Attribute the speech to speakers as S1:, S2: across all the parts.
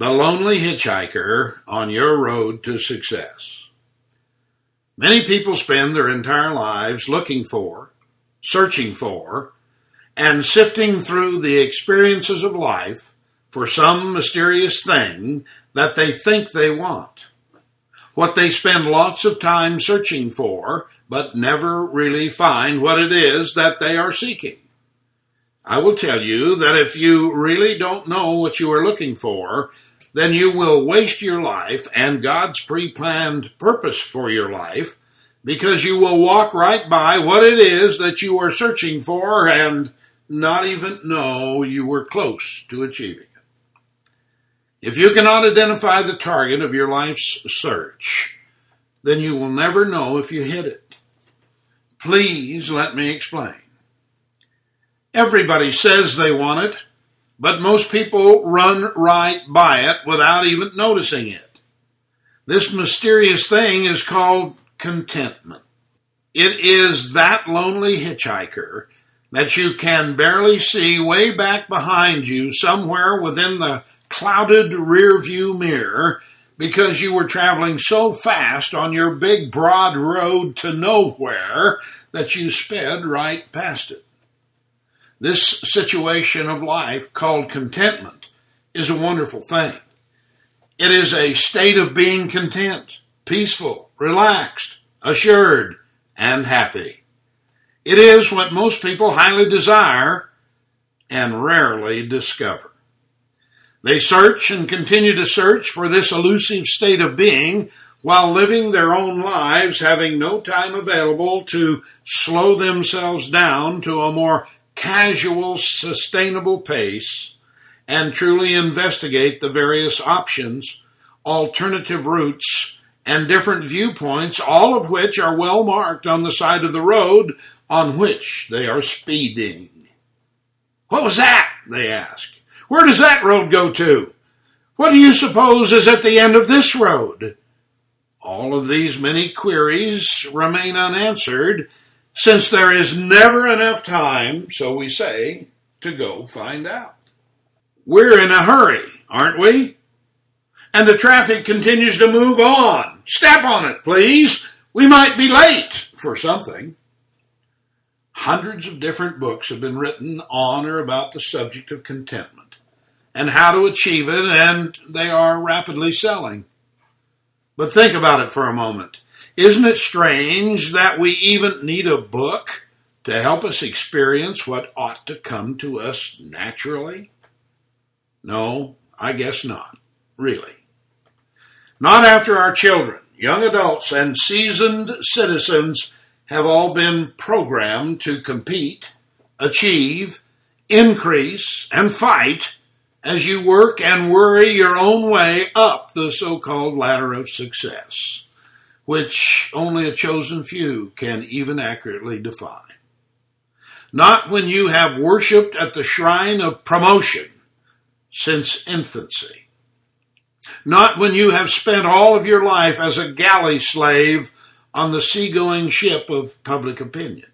S1: the lonely hitchhiker on your road to success. Many people spend their entire lives looking for, searching for, and sifting through the experiences of life for some mysterious thing that they think they want. What they spend lots of time searching for, but never really find what it is that they are seeking. I will tell you that if you really don't know what you are looking for, then you will waste your life and God's pre-planned purpose for your life, because you will walk right by what it is that you are searching for and not even know you were close to achieving it. If you cannot identify the target of your life's search, then you will never know if you hit it. Please let me explain. Everybody says they want it, but most people run right by it without even noticing it. This mysterious thing is called contentment. It is that lonely hitchhiker that you can barely see way back behind you somewhere within the clouded rearview mirror because you were traveling so fast on your big broad road to nowhere that you sped right past it. This situation of life called contentment is a wonderful thing. It is a state of being content, peaceful, relaxed, assured, and happy. It is what most people highly desire and rarely discover. They search and continue to search for this elusive state of being while living their own lives, having no time available to slow themselves down to a more casual, sustainable pace and truly investigate the various options, alternative routes, and different viewpoints, all of which are well marked on the side of the road on which they are speeding. "What was that?" they ask. "Where does that road go to? What do you suppose is at the end of this road?" All of these many queries remain unanswered, since there is never enough time, so we say, to go find out. We're in a hurry, aren't we? And the traffic continues to move on. Step on it, please. We might be late for something. Hundreds of different books have been written on or about the subject of contentment and how to achieve it, and they are rapidly selling. But think about it for a moment. Isn't it strange that we even need a book to help us experience what ought to come to us naturally? No, I guess not, really. Not after our children, young adults, and seasoned citizens have all been programmed to compete, achieve, increase, and fight as you work and worry your own way up the so-called ladder of success, which only a chosen few can even accurately define. Not when you have worshipped at the shrine of promotion since infancy. Not when you have spent all of your life as a galley slave on the seagoing ship of public opinion.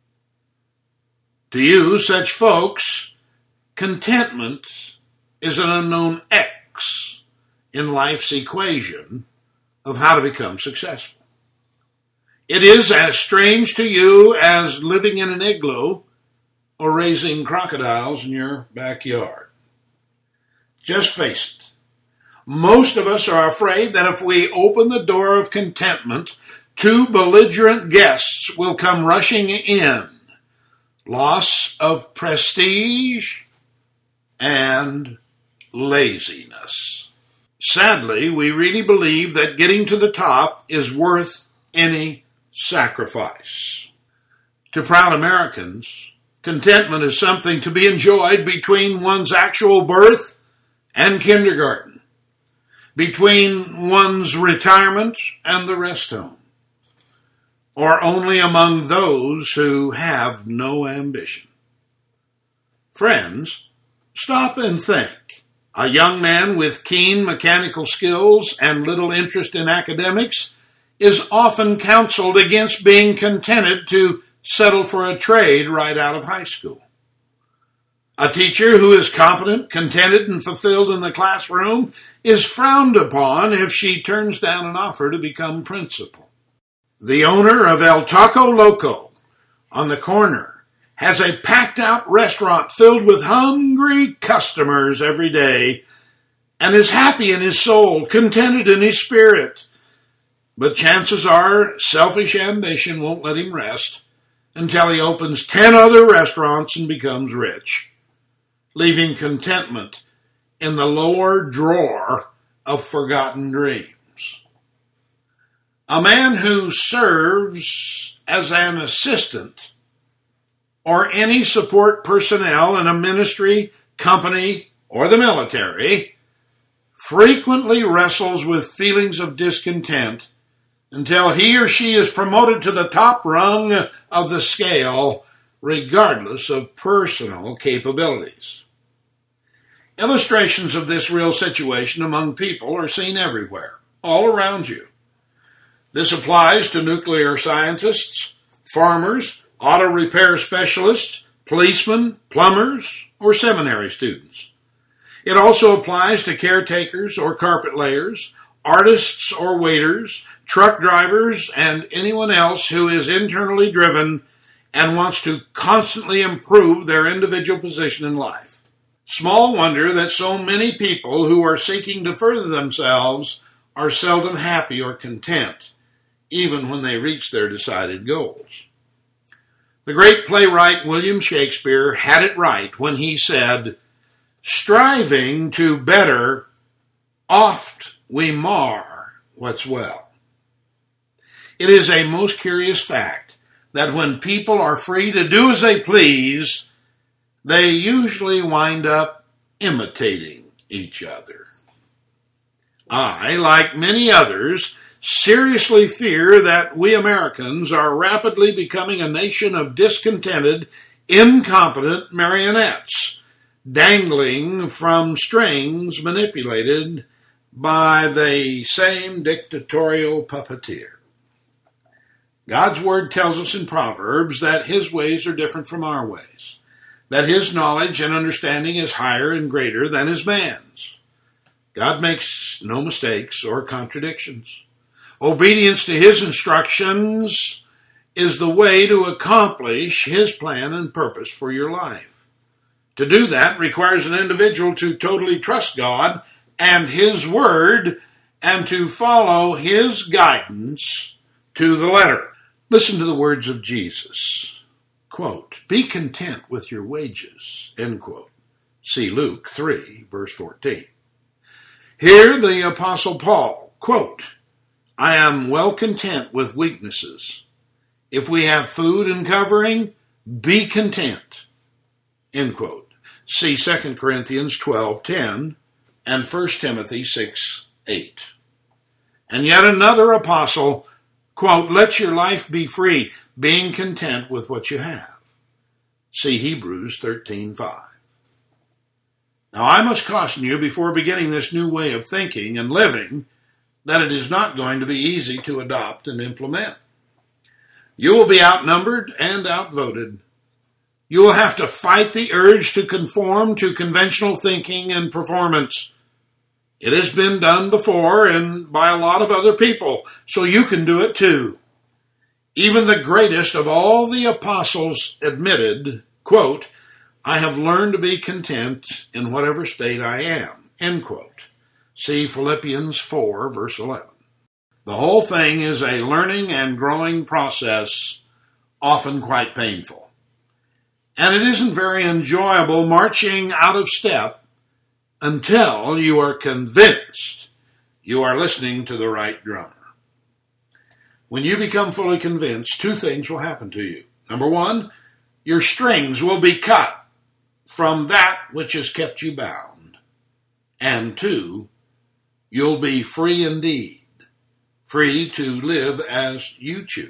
S1: To you, such folks, contentment is an unknown X in life's equation of how to become successful. It is as strange to you as living in an igloo or raising crocodiles in your backyard. Just face it. Most of us are afraid that if we open the door of contentment, two belligerent guests will come rushing in. Loss of prestige and laziness. Sadly, we really believe that getting to the top is worth any sacrifice. To proud Americans, contentment is something to be enjoyed between one's actual birth and kindergarten, between one's retirement and the rest home, or only among those who have no ambition. Friends, stop and think. A young man with keen mechanical skills and little interest in academics is often counseled against being contented to settle for a trade right out of high school. A teacher who is competent, contented, and fulfilled in the classroom is frowned upon if she turns down an offer to become principal. The owner of El Taco Loco on the corner has a packed-out restaurant filled with hungry customers every day and is happy in his soul, contented in his spirit. But chances are selfish ambition won't let him rest until he opens 10 other restaurants and becomes rich, leaving contentment in the lower drawer of forgotten dreams. A man who serves as an assistant or any support personnel in a ministry, company, or the military frequently wrestles with feelings of discontent until he or she is promoted to the top rung of the scale, regardless of personal capabilities. Illustrations of this real situation among people are seen everywhere, all around you. This applies to nuclear scientists, farmers, auto repair specialists, policemen, plumbers, or seminary students. It also applies to caretakers or carpet layers, artists or waiters, truck drivers, and anyone else who is internally driven and wants to constantly improve their individual position in life. Small wonder that so many people who are seeking to further themselves are seldom happy or content, even when they reach their decided goals. The great playwright William Shakespeare had it right when he said, "Striving to better, oft we mar what's well." It is a most curious fact that when people are free to do as they please, they usually wind up imitating each other. I, like many others, seriously fear that we Americans are rapidly becoming a nation of discontented, incompetent marionettes, dangling from strings manipulated by the same dictatorial puppeteer. God's word tells us in Proverbs that his ways are different from our ways, that his knowledge and understanding is higher and greater than his man's. God makes no mistakes or contradictions. Obedience to his instructions is the way to accomplish his plan and purpose for your life. To do that requires an individual to totally trust God and his word and to follow his guidance to the letter. Listen to the words of Jesus. Quote, "Be content with your wages," end quote. See Luke 3, verse 14. Here the Apostle Paul, quote, "I am well content with weaknesses. If we have food and covering, be content," end quote. See 2 Corinthians 12:10 and 1 Timothy 6:8. And yet another apostle, quote, "Let your life be free, being content with what you have." See Hebrews 13:5. Now I must caution you before beginning this new way of thinking and living that it is not going to be easy to adopt and implement. You will be outnumbered and outvoted. You will have to fight the urge to conform to conventional thinking and performance. It has been done before and by a lot of other people, so you can do it too. Even the greatest of all the apostles admitted, quote, "I have learned to be content in whatever state I am," end quote. See Philippians 4, verse 11. The whole thing is a learning and growing process, often quite painful. And it isn't very enjoyable marching out of step until you are convinced you are listening to the right drummer. When you become fully convinced, two things will happen to you. Number one, your strings will be cut from that which has kept you bound. And two, you'll be free indeed, free to live as you choose.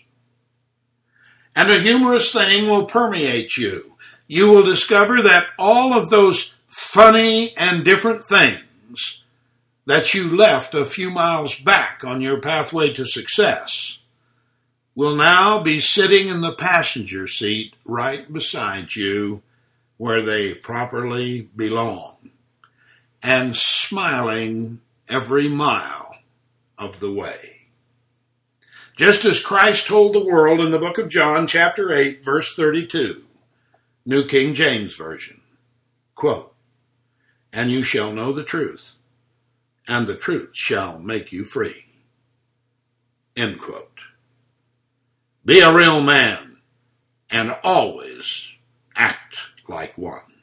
S1: And a humorous thing will permeate you. You will discover that all of those funny and different things that you left a few miles back on your pathway to success will now be sitting in the passenger seat right beside you where they properly belong, and smiling every mile of the way. Just as Christ told the world in the book of John, chapter 8, verse 32, New King James Version, quote, "And you shall know the truth, and the truth shall make you free." End quote. Be a real man and always act like one.